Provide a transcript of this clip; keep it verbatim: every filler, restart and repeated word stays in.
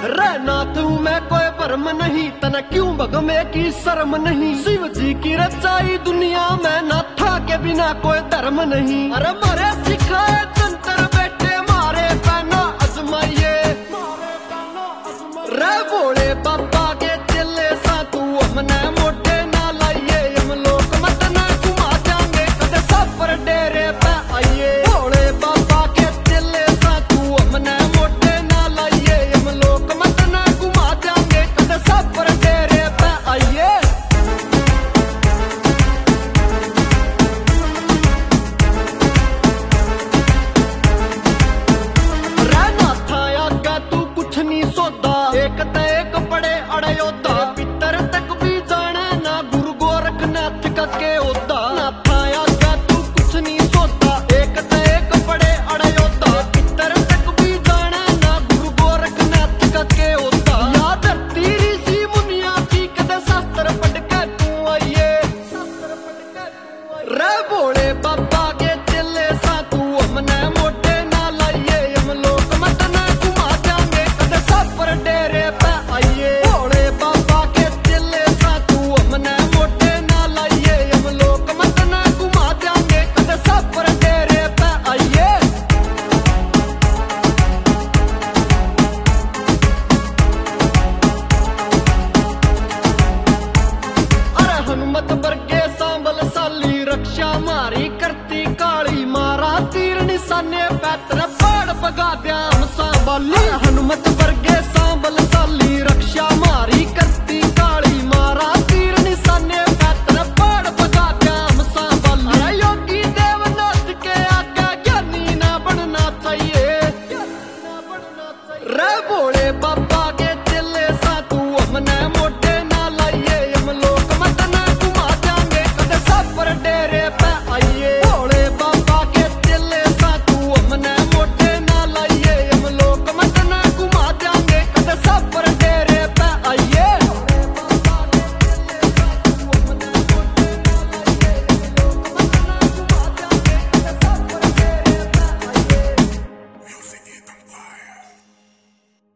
नाथ हूँ मैं कोई भरम नहीं, तना क्यों भगमे की शर्म नहीं। शिव जी की रचाई दुनिया में नाथा के बिना कोई धर्म नहीं। अरे मारे सिखाए तंत्र बेटे मारे पहना अजमाइए, रे भोले बाबा के चले सा तू हमने मोटे ना लाइए। हम लोग मत ना घुमा जाएंगे कदे सफर डेरे पे आइए। भोले बाबा के चले सा तू हमने मोटे ना लाइए। हम लोग मत ना घुमा जाएंगे कदे सफर डेरे पे आइए। रहना था आगा तू कुछ नहीं सोदा, एक ते एक पड़े अड़योदा। पितर तक भी जाने ना गुरु गोरखनाथ का के होता। ना था आगा तू कुछ नहीं सोदा, एक ते एक पड़े अड़योदा। पितर तक भी जाने ना गुरु गोरखनाथ का के होता। याद धरती ऋषि मुनिया की कदे शास्त्र पढ़ के तू आइए। रे भोले बाबा के चले सा तू हमने मोटे ना लाइए। हम लोग मत ना घुमा जाएंगे कदे सफर डेरे पे आइए। भोले बाबा के चले सा तू हमने मोटे ना लाइए। हम लोग मत ना घुमा जाएंगे कदे सफर डेरे पे आइए। अरे हनुमत वर्गे सांबल साली रक्षा मारी करती काली। मारा तीर निशाने पैतर बाड़ बगा द्या हम सांबाली।